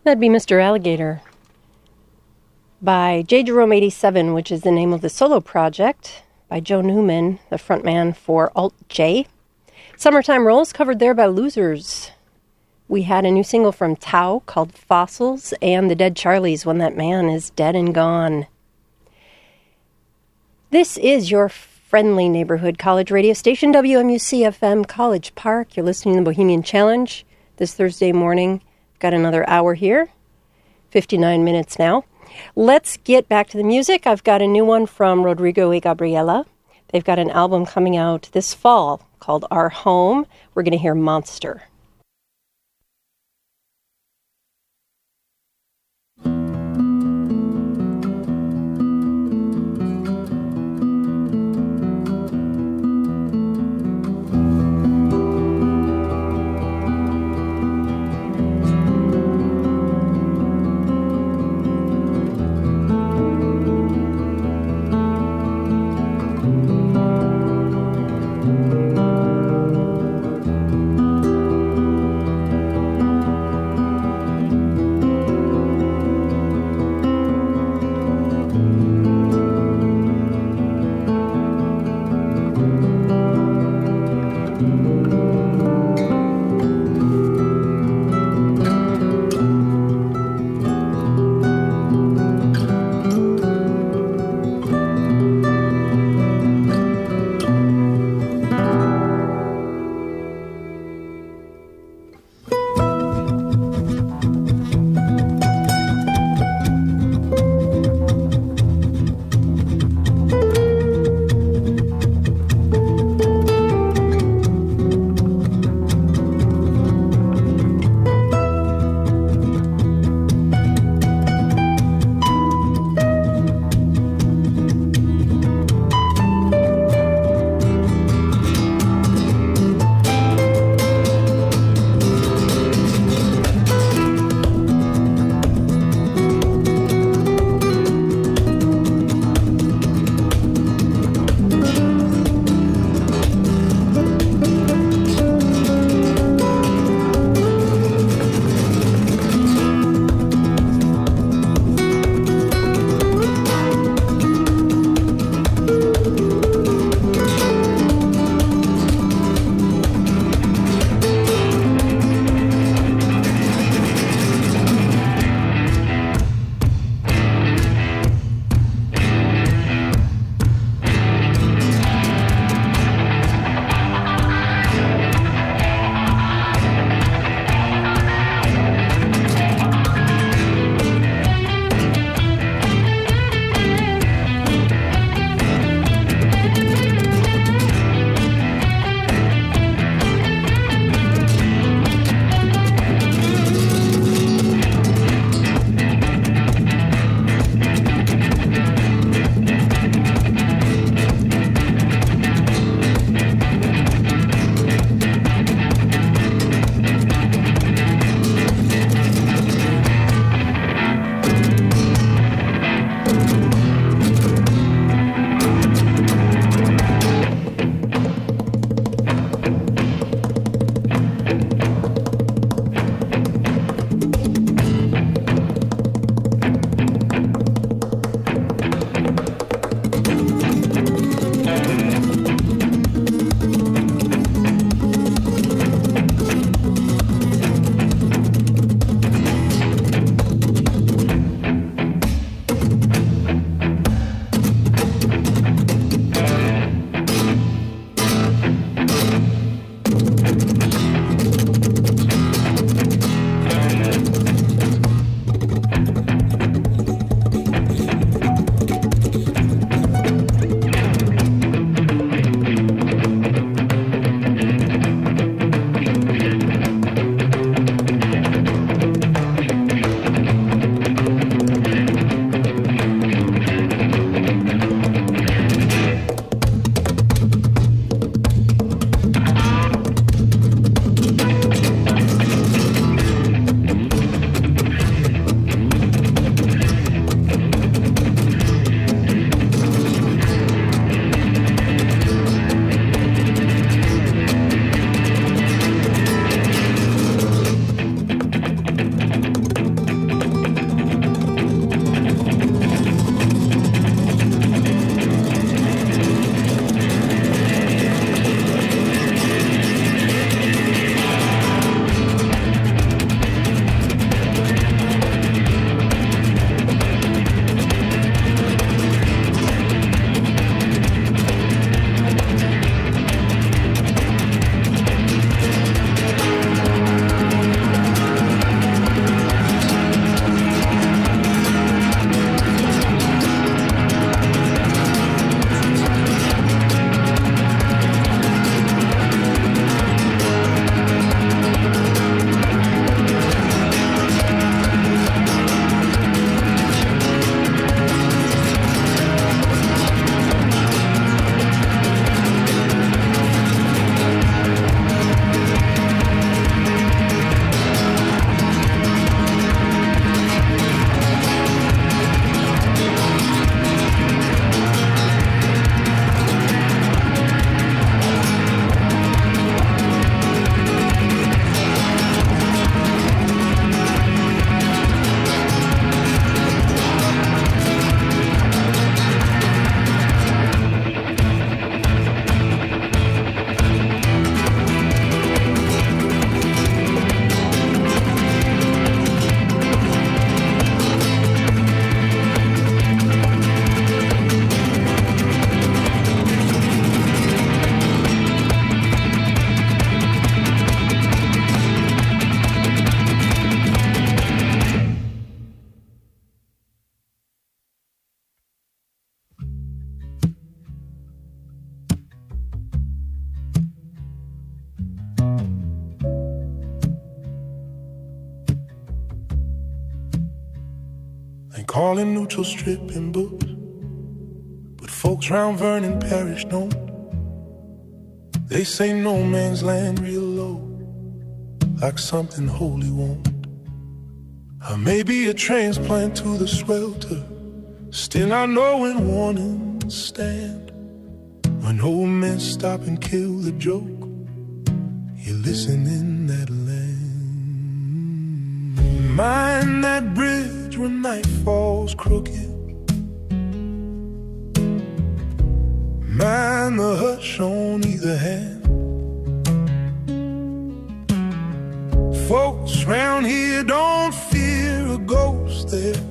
That'd be Mr. Alligator by J. Jerome 87, which is the name of the solo project by Joe Newman, the frontman for Alt J. Summertime Rolls covered there by Losers. We had a new single from Tao called Fossils and the Dead Charlies, When That Man Is Dead and Gone. This is your friendly neighborhood college radio station, WMUC-FM College Park. You're listening to the Bohemian Challenge this Thursday morning. Got another hour here, 59 minutes now. Let's get back to the music. I've got a new one from Rodrigo y Gabriela. They've got an album coming out this fall called Our Home. We're going to hear Monster. call it neutral strip and books, but folks round Vernon Parish don't. They say no man's land real low, like something holy won't. I may be a transplant to the swelter, still I know when warnings stand. When old men stop and kill the joke, you listen in that land. Mind that bridge when night falls crooked. Mind the hush on either hand. Folks round here don't fear a ghost there.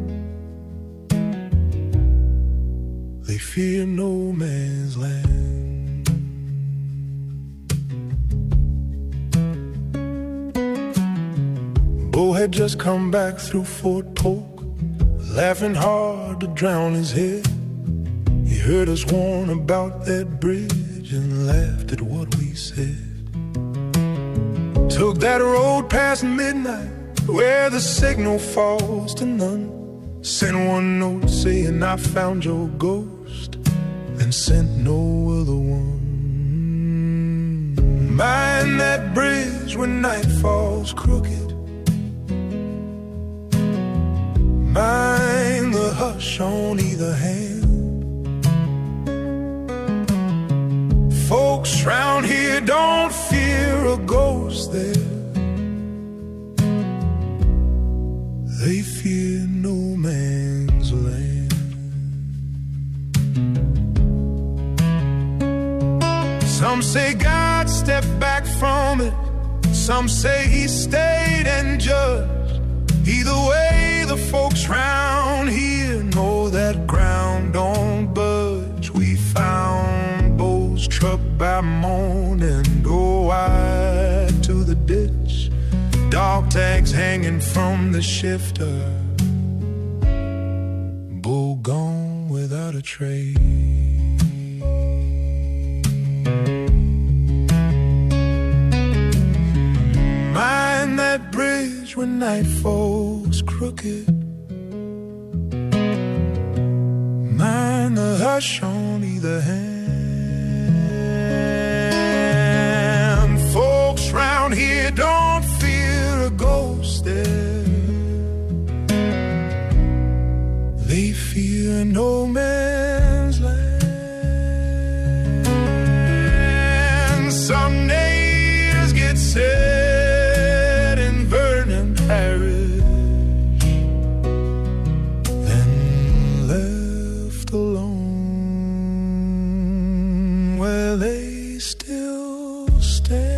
They fear no man's land. Bo had just come back through Fort Polk, laughing hard to drown his head. He heard us warn about that bridge and laughed at what we said. Took that road past midnight, where the signal falls to none. Sent one note saying I found your ghost, and sent no other one. Mind that bridge when night falls crooked. Mind the hush on either hand. Folks round here don't fear a ghost there. They fear no man's land. Some say God stepped back from it, some say he stayed and judged. Either way, the folks round here know that ground don't budge. We found Bo's truck by morning, go wide to the ditch. Dog tags hanging from the shifter. Bo gone without a trace. Mind that bridge when night falls crooked. Mind the hush on either hand. Folks round here don't fear a ghost there. They fear no man's land. Some names get set in Vernon Parish, then left alone where they still stand.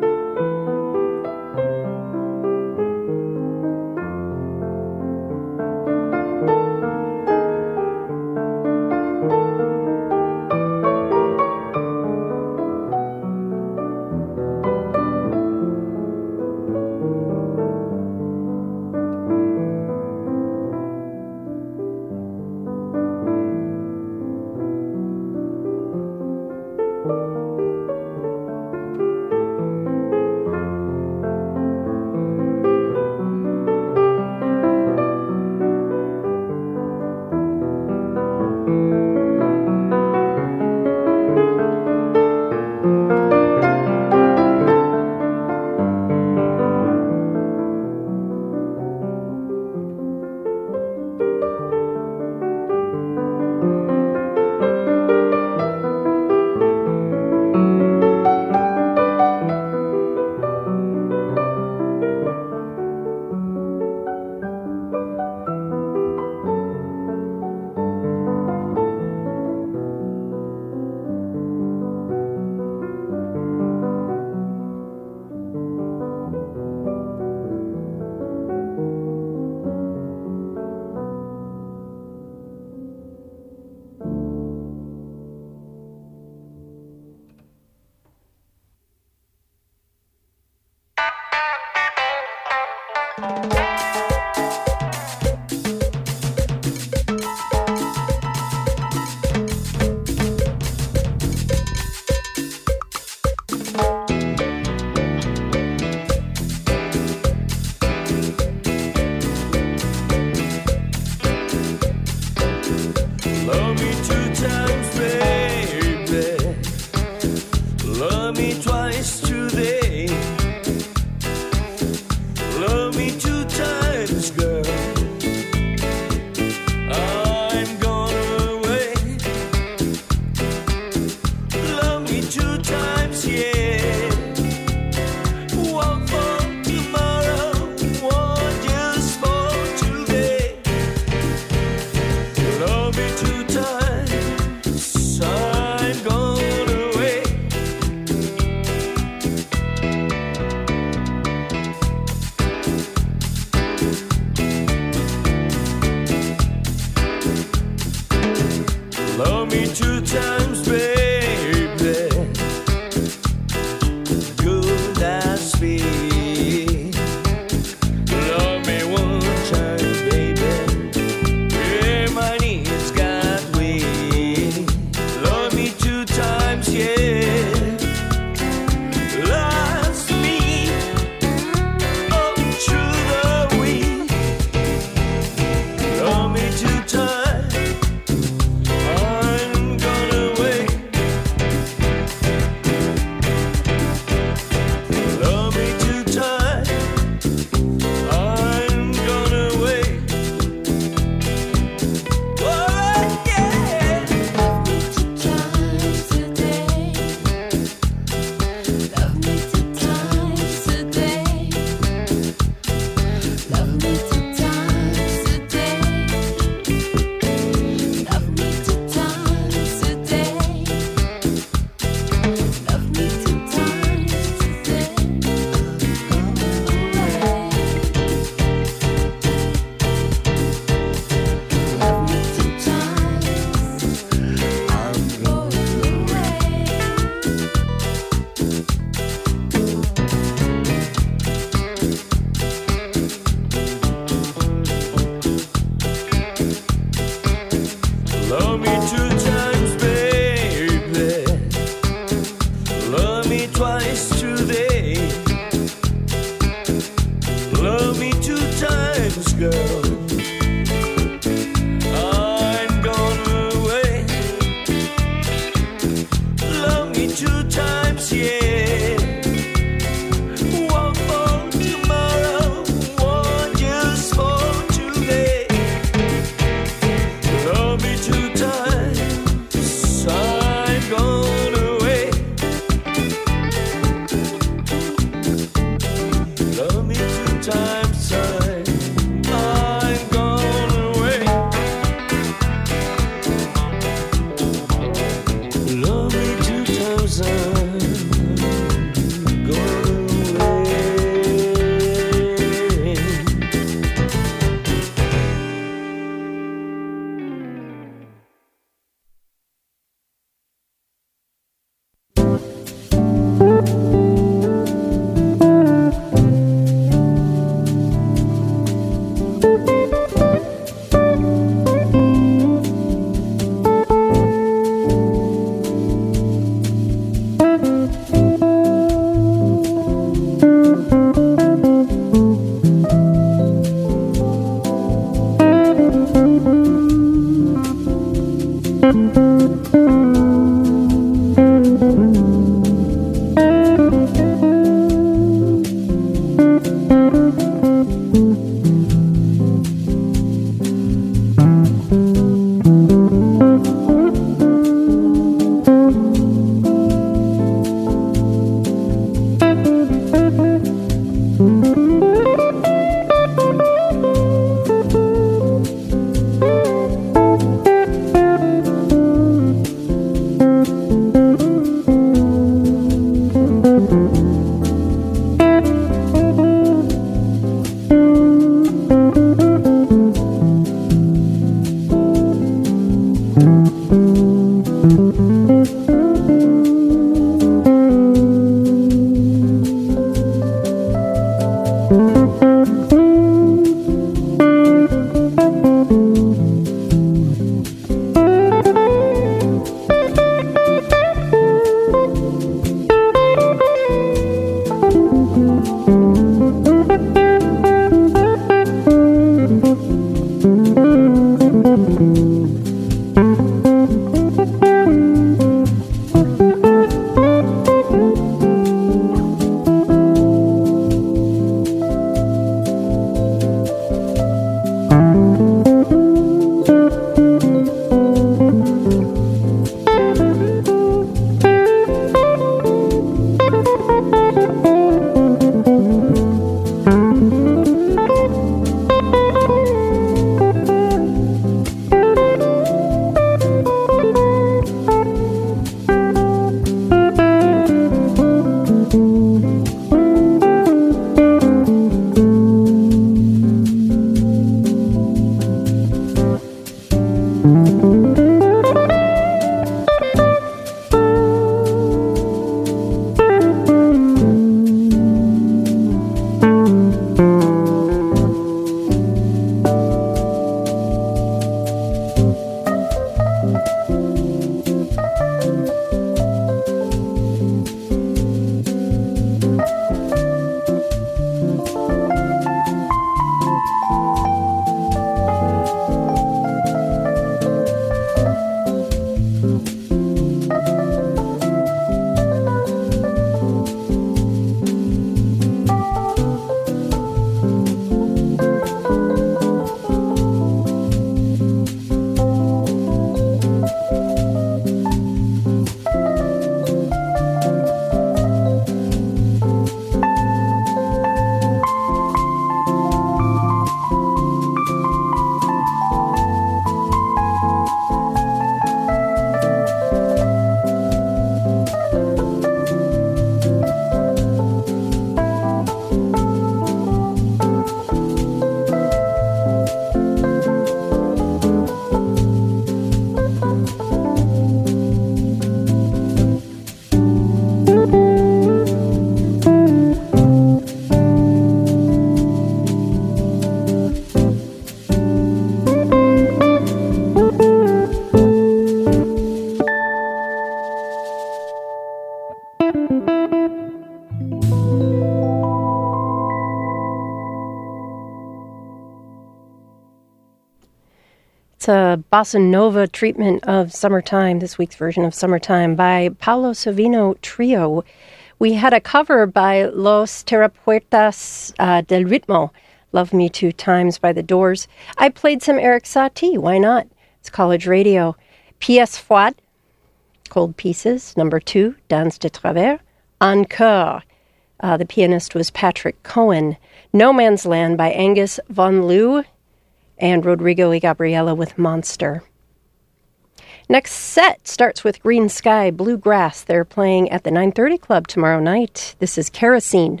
That's a bossa nova treatment of Summertime, this week's version of Summertime by Paolo Savino Trio. We had a cover by Los Terapeutas del Ritmo, Love Me Two Times by The Doors. I played some Eric Satie, why not? It's college radio. Pièce froide, Cold Pieces, number 2, Danse de Travers. Encore, the pianist was Patrick Cohen. No Man's Land by Angus Von Lew. And Rodrigo y Gabriela with Monster. Next set starts with Green Sky, Bluegrass. They're playing at the 9:30 Club tomorrow night. This is Kerosene.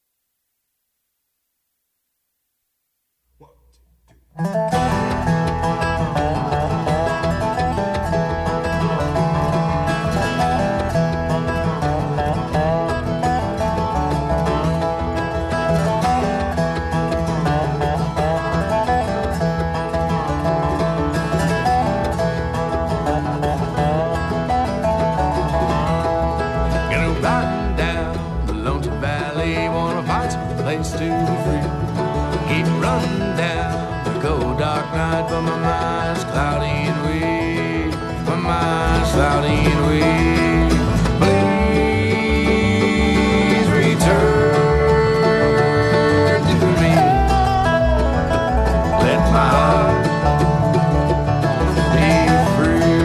But my mind's cloudy and weak. My mind's cloudy and weak. Please return to me. Let my heart be free.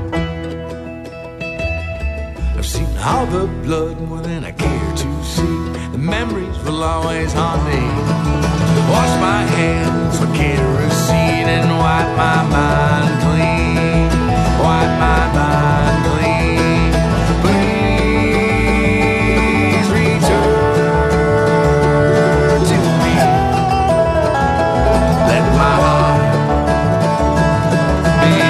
I've seen all the blood more than I care to see. will always haunt me. Wash my hands with kerosene and wipe my mind clean. Wipe my mind clean. Please return to me. Let my heart be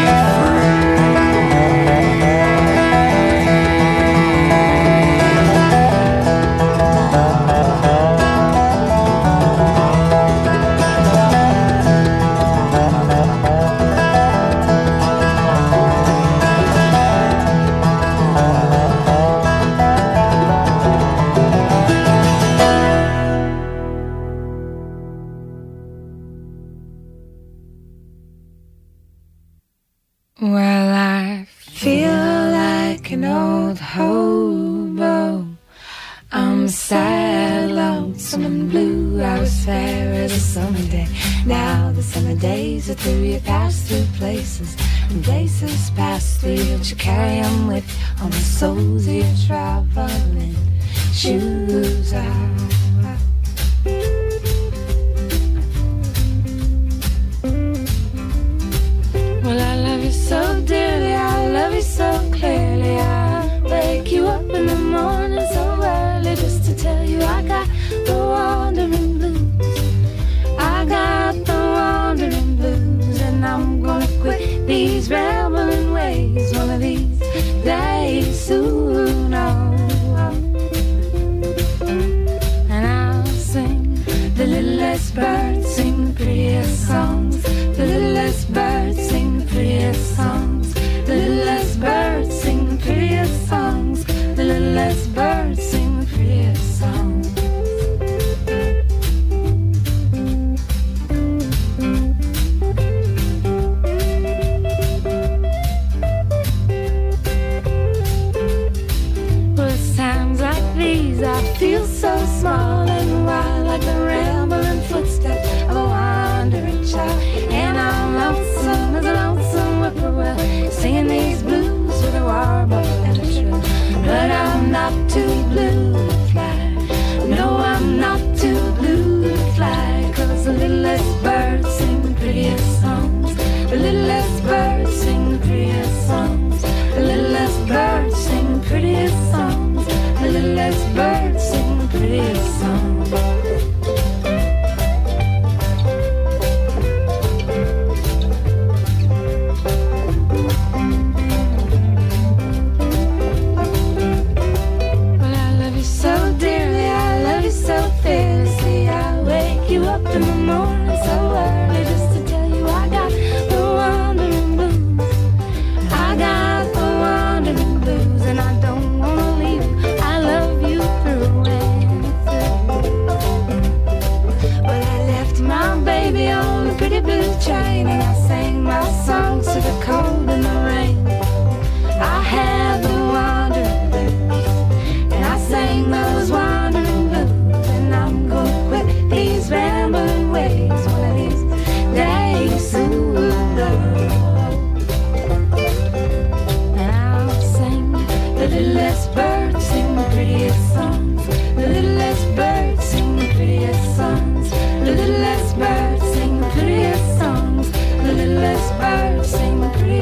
Well, I feel like an old hobo. I'm sad, lonesome and blue. I was fair as a summer day. Now the summer days are through. You pass through places, and places pass through you. But you carry them with you on the soles of your traveling shoes. Well, I love you so dearly, I love you so clearly. I wake you up in the morning so early just to tell you I got the wandering blues. I got the wandering blues, and I'm gonna quit these rambling ways one of these days soon. And I'll sing the littlest birds sing the prettiest songs. The littlest birds sing the prettiest songs. The littlest birds sing the prettiest songs. The littlest birds sing the prettiest songs. Well, it's times like these I feel so small and wild, like the rambling footsteps of a wandering child. And I'm lonesome as a lonesome whippoorwill, singing these blues with a warble and a trill. But I'm not too blue to fly. No, I'm not too blue to fly. 'Cause the littlest birds sing the prettiest songs. The littlest birds sing the prettiest songs. The littlest birds sing the prettiest songs. The littlest birds sing the prettiest songs. In the morning so early just to tell you I got the wandering blues. I got the wandering blues, and I don't wanna leave you. I love you through and through. Well, I left my baby on the pretty blue train, and I sang my songs to the cold and the rain. I had the wandering blues, and I sang those wandering blues, and I'm gonna quit these rambling ways one of these days soon. And I'll sing the littlest birds sing the prettiest songs. The littlest birds sing the prettiest songs. The littlest birds sing the prettiest songs. The littlest birds sing the prettiest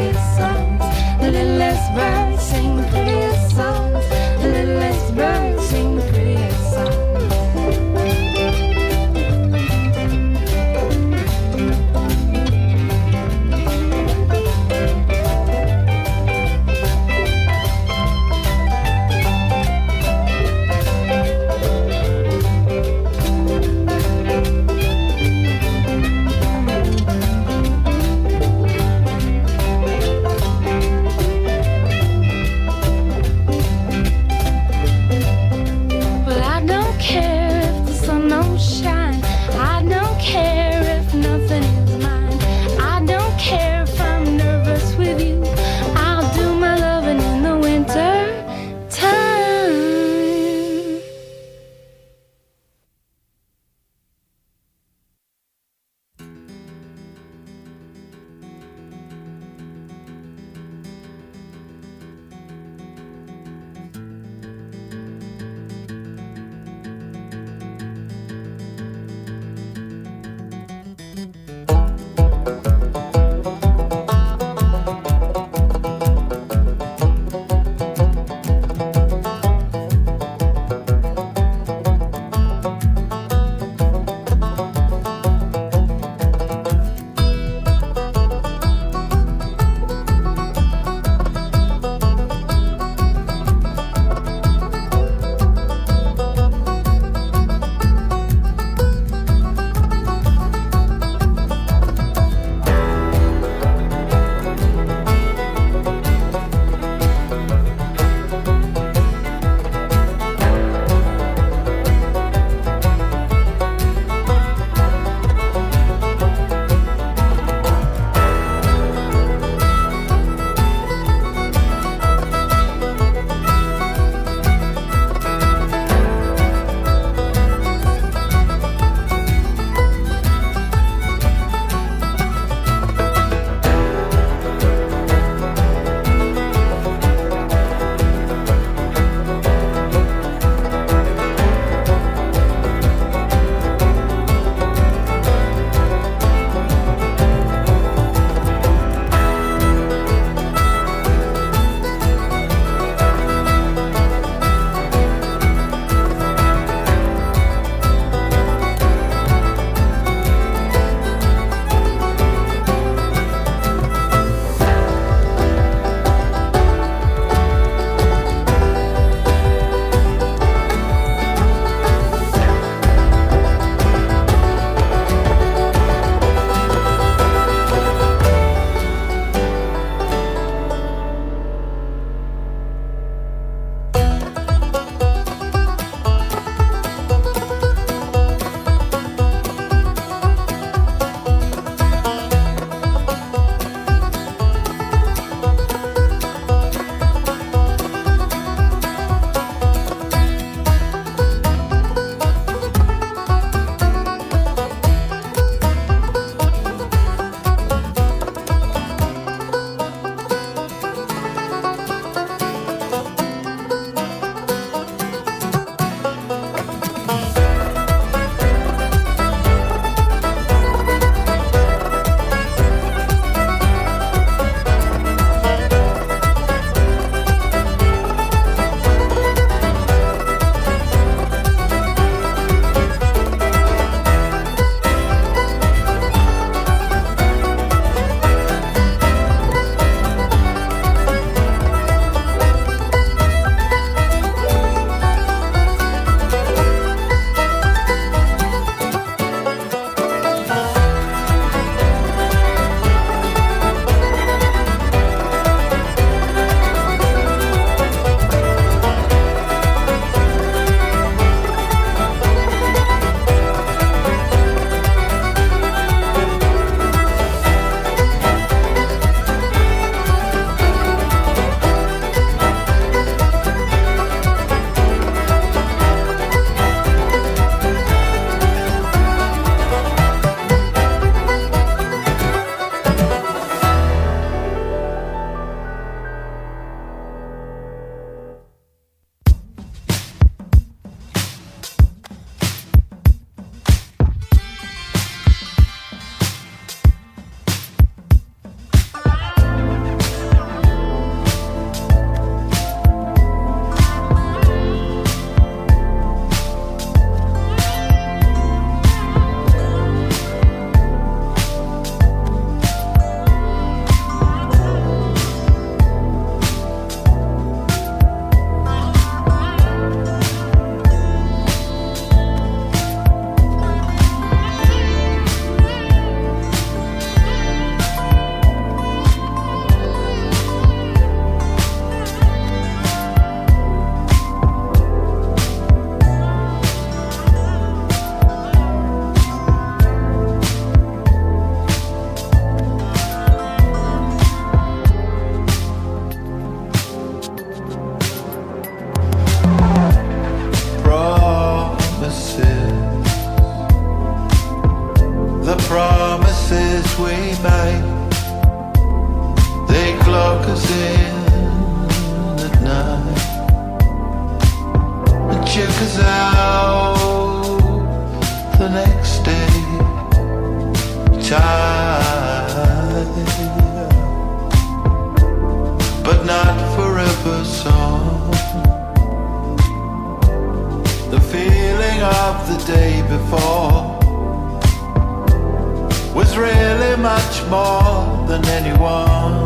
more than anyone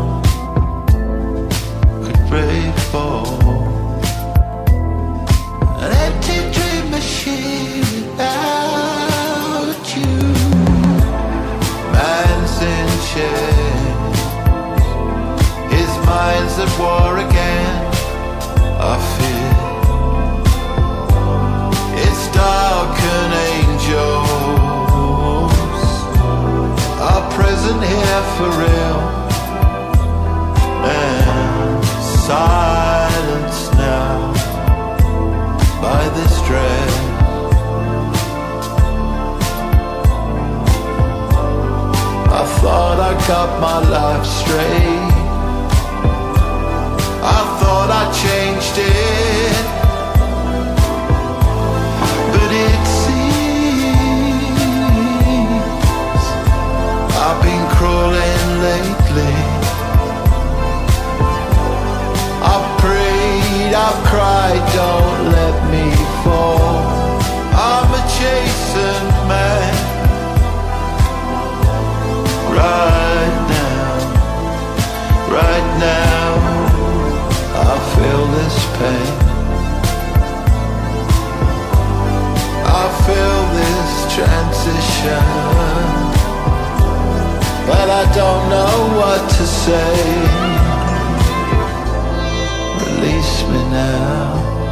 could pray for. An empty dream machine without you. Man's in chains, his mind's at war again. I fear it's dark and angels are present here for real, and silence now by this dread. I thought I got my life straight, I thought I changed it, but it seems I've been crawling lately. I've prayed, I've cried, don't let me fall. I'm a chastened man right now, right now. I feel this pain, I feel this transition, but I don't know what to say. Release me now.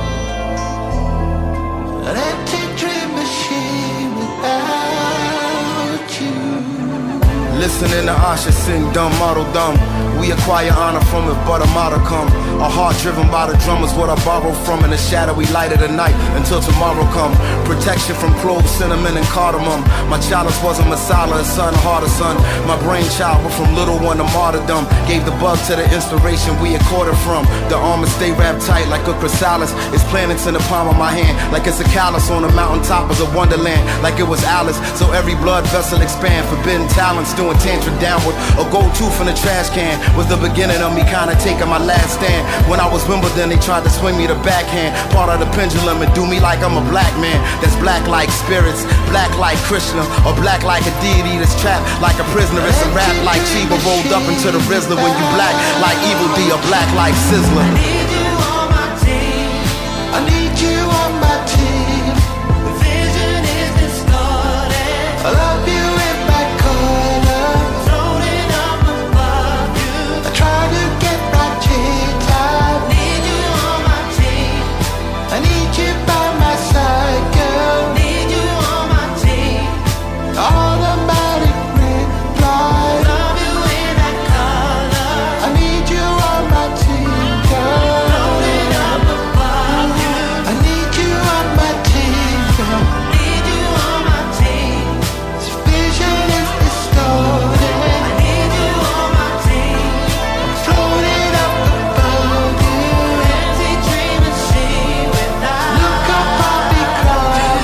An empty dream machine without you. Listening to Asha sing dumb, model dumb. We acquire honor from it, but a model come. A heart driven by the drum is what I borrow from. In the shadowy light of the night until tomorrow come. Protection from cloves, cinnamon and cardamom. My chalice wasn't Masala, a son, harder son. My brainchild went from little one to martyrdom. Gave the bug to the inspiration we had caught it from. The armor stay wrapped tight like a chrysalis. It's planets in the palm of my hand, like it's a callus on a mountaintop is a wonderland, like it was Alice. So every blood vessel expand, forbidden talents doing tantrum downward. A gold tooth in the trash can was the beginning of me kinda taking my last stand. When I was Wimbledon, they tried to swing me the backhand, part of the pendulum, and do me like I'm a black man. That's black like spirits, black like Krishna, or black like a deity that's trapped like a prisoner. It's a rap like Chiba rolled up into the Rizzler. When you black like Evil D, or black like Sizzler. I need you on my team, I need you on my team. The vision is distorted, I love you in my corner, floating up above you. I try to get my cheeks out. Need you on my team, I need you by my side, girl. Need you on my team, automatic reply. Love you in that color, I need you on my team, girl. Floating up above you, I need you on my team, girl. Need you on my team, this vision is distorted. I need you on my team, I'm floating up above you. Empty dream machine without. Look up, I'll be crying,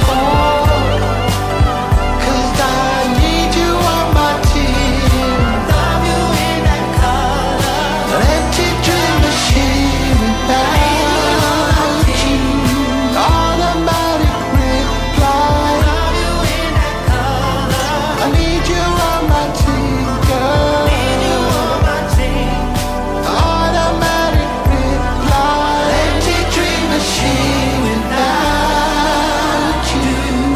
cause I need you on my team. Love you in that color, an empty dream machine without you. Automatic reply. Love you in that color, I need you on my team, girl. Need you on my team, automatic reply. Empty dream machine without you.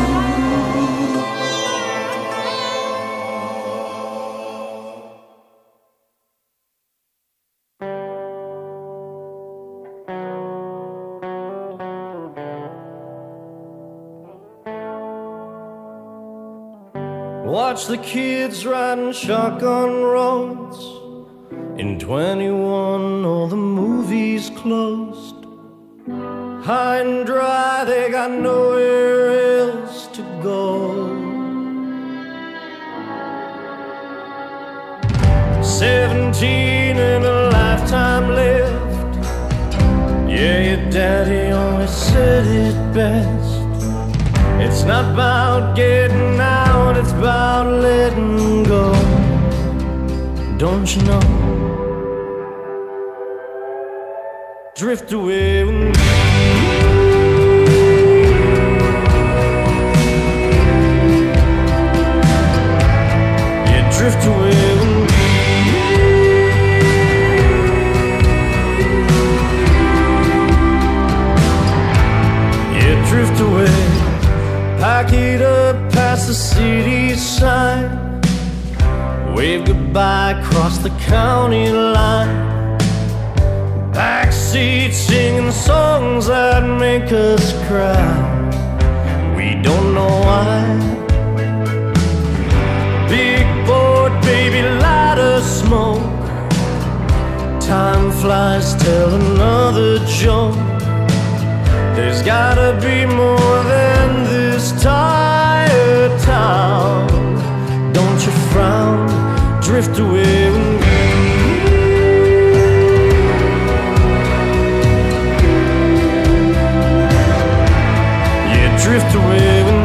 Watch the kids riding shotgun roads. In 21, all the movies closed. High and dry, they got nowhere else to go. 17 and a lifetime left. Yeah, your daddy always said it best. It's not about getting out, it's about letting go. Don't you know? Drift away with me. Yeah, drift away with me. the county line. Backseat singing songs that make us cry. We don't know why. Big board, baby, light a smoke. Time flies, tell another joke. There's gotta be more than this tired town. Don't you frown, drift away with me. Yeah, drift away with me.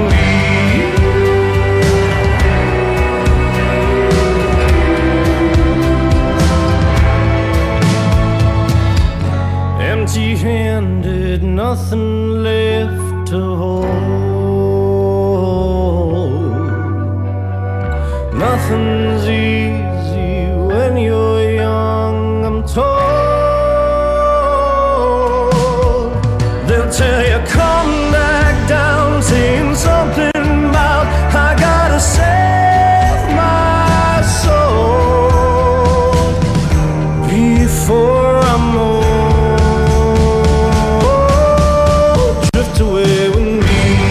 Empty-handed, nothing left to hold. Nothing's easy when you're young, I'm told. They'll tell you come back down, saying something about I gotta save my soul before I'm old. Drift away with me.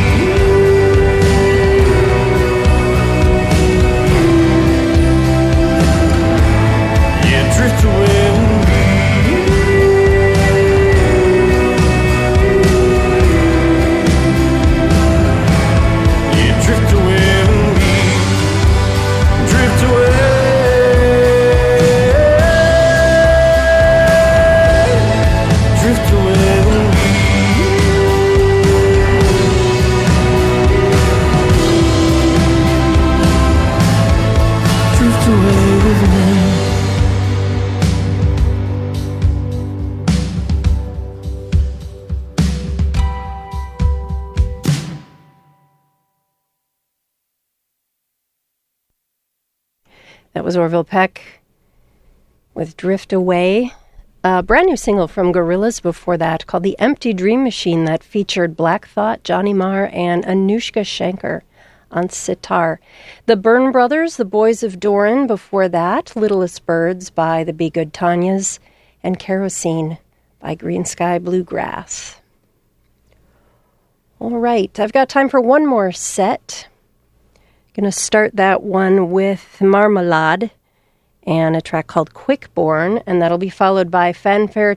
Yeah, drift away with me. Yeah, drift away with me. Drift away. Drift away with me. Drift away with me. That was Orville Peck with Drift Away. A brand new single from Gorillaz before that called The Empty Dream Machine that featured Black Thought, Johnny Marr, and Anushka Shankar on sitar. The Byrne Brothers, The Boys of Doran before that, Littlest Birds by the Be Good Tanyas, and Kerosene by Green Sky Bluegrass. All right, I've got time for one more set. Going to start that one with Marmalade and a track called Quickborn, and that'll be followed by Fanfare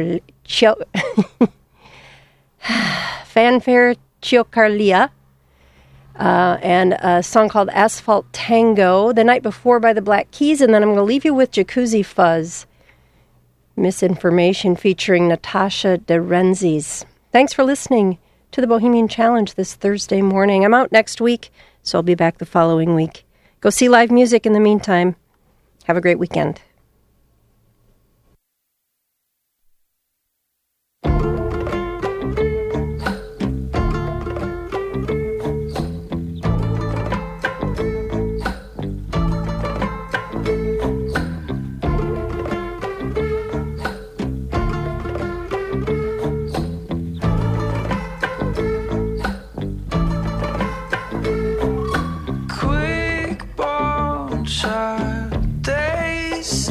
Chiocarlia, and a song called Asphalt Tango, The Night Before by the Black Keys, and then I'm going to leave you with Jacuzzi Fuzz, Misinformation featuring Natasha de Renzis. Thanks for listening to the Bohemian Challenge this Thursday morning. I'm out next week, so I'll be back the following week. Go see live music in the meantime. Have a great weekend. Quick bone child, they say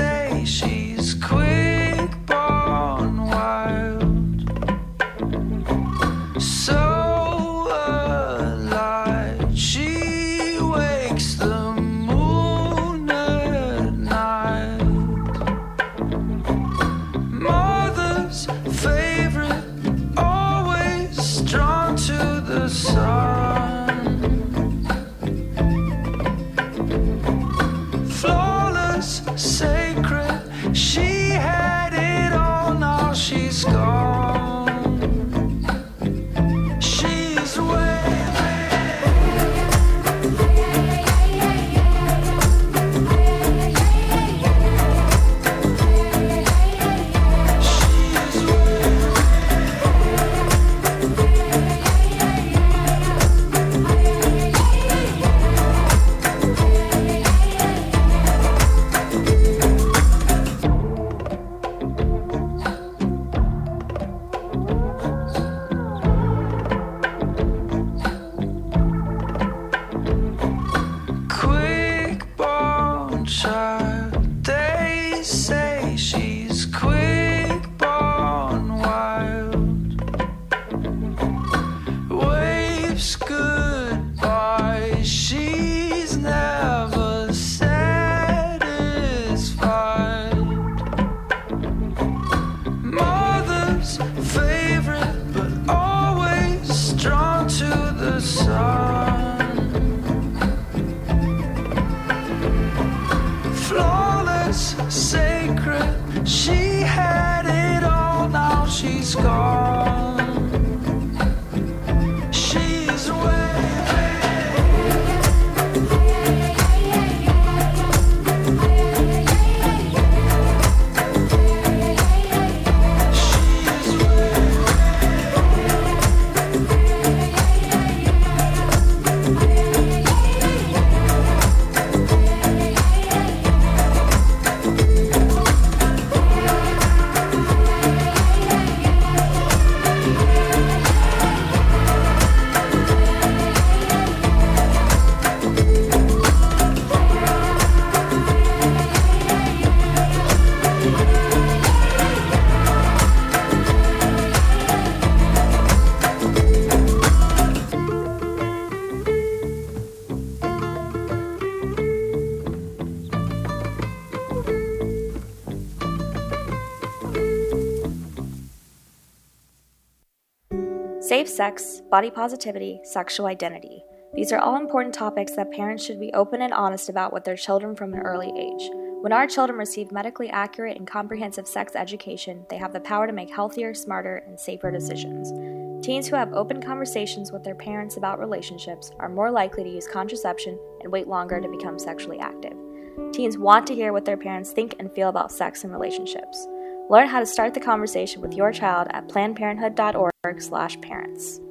sacred. She had it all, now she's gone. She's Safe sex, body positivity, sexual identity. These are all important topics that parents should be open and honest about with their children from an early age. When our children receive medically accurate and comprehensive sex education, they have the power to make healthier, smarter, and safer decisions. Teens who have open conversations with their parents about relationships are more likely to use contraception and wait longer to become sexually active. Teens want to hear what their parents think and feel about sex and relationships. Learn how to start the conversation with your child at PlannedParenthood.org/parents.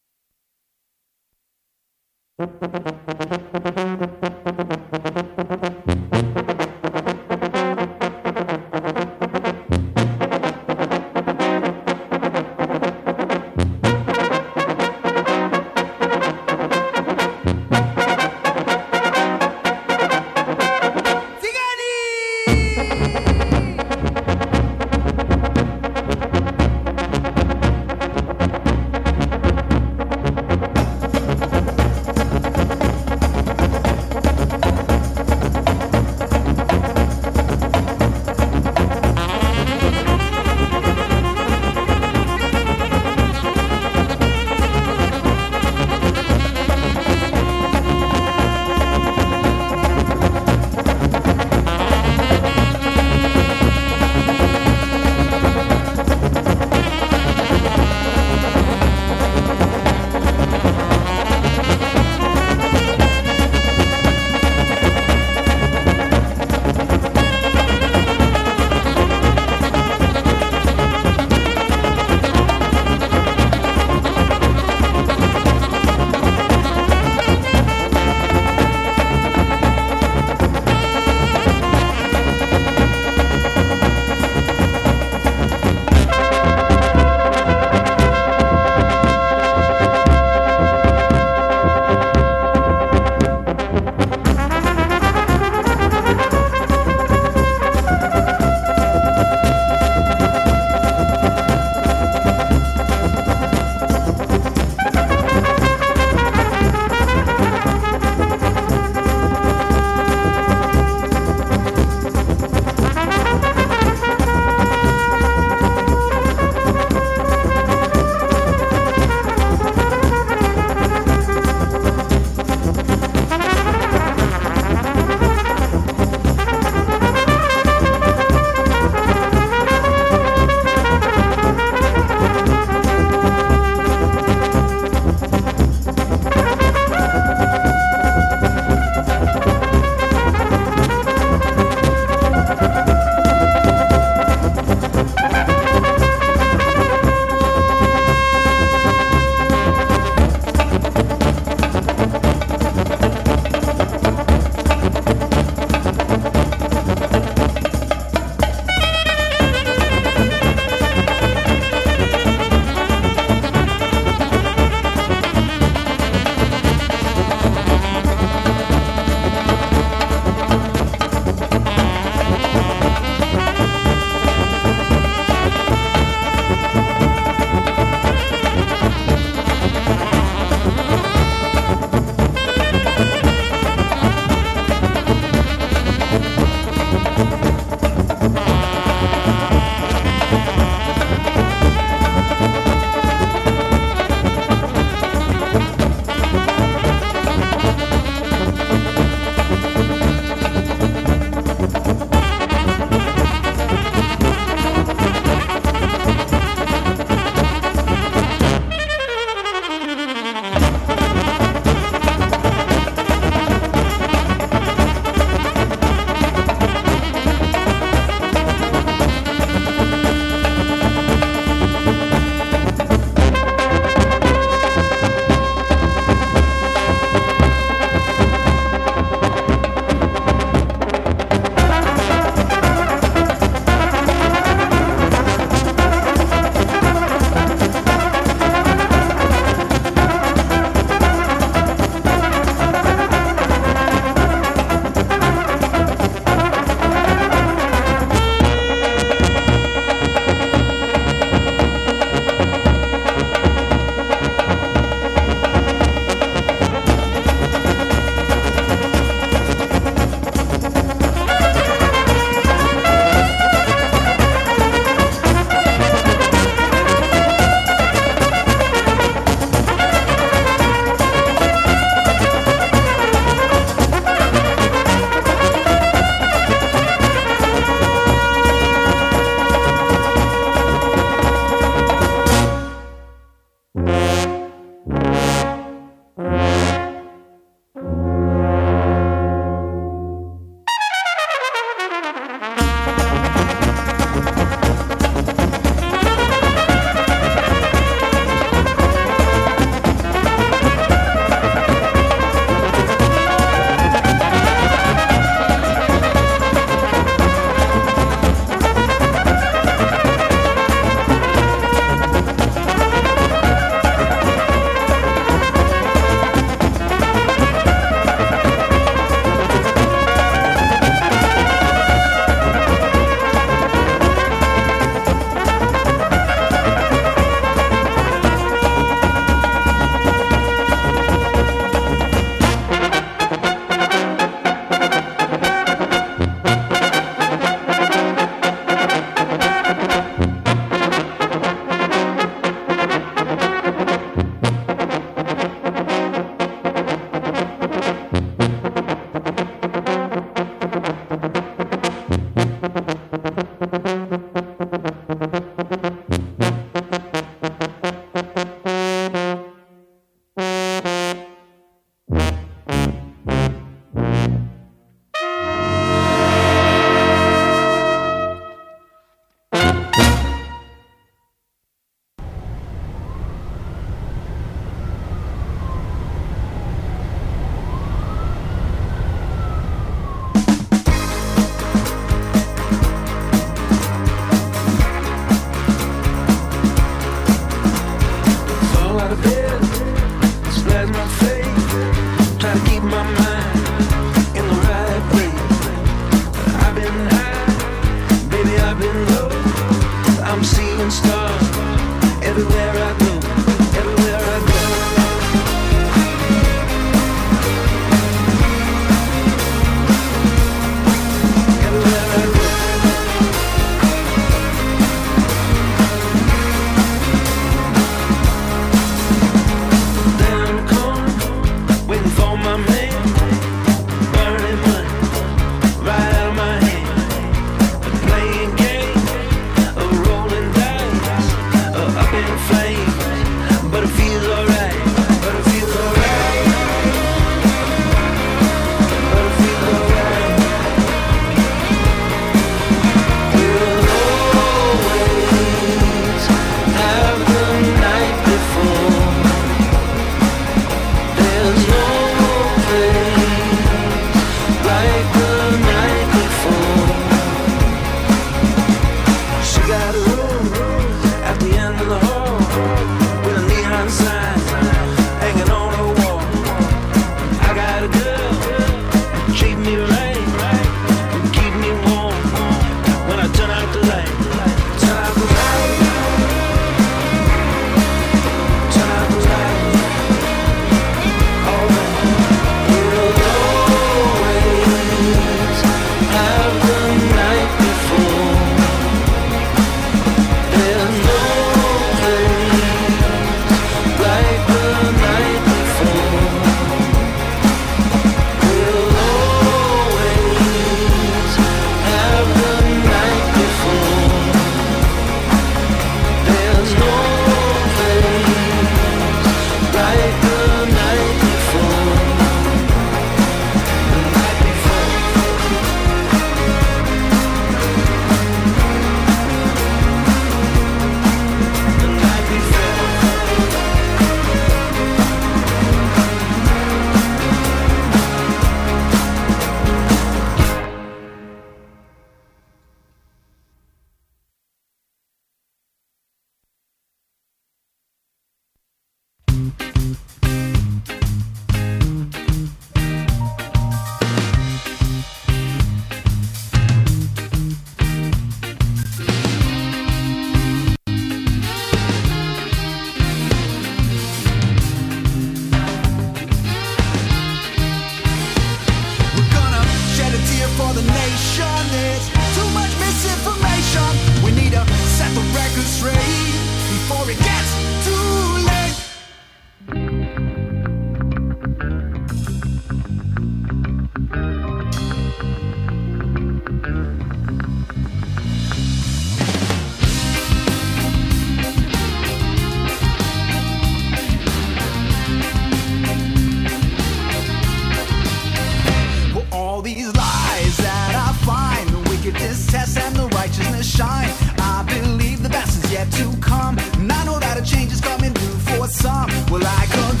some. Well, I concur.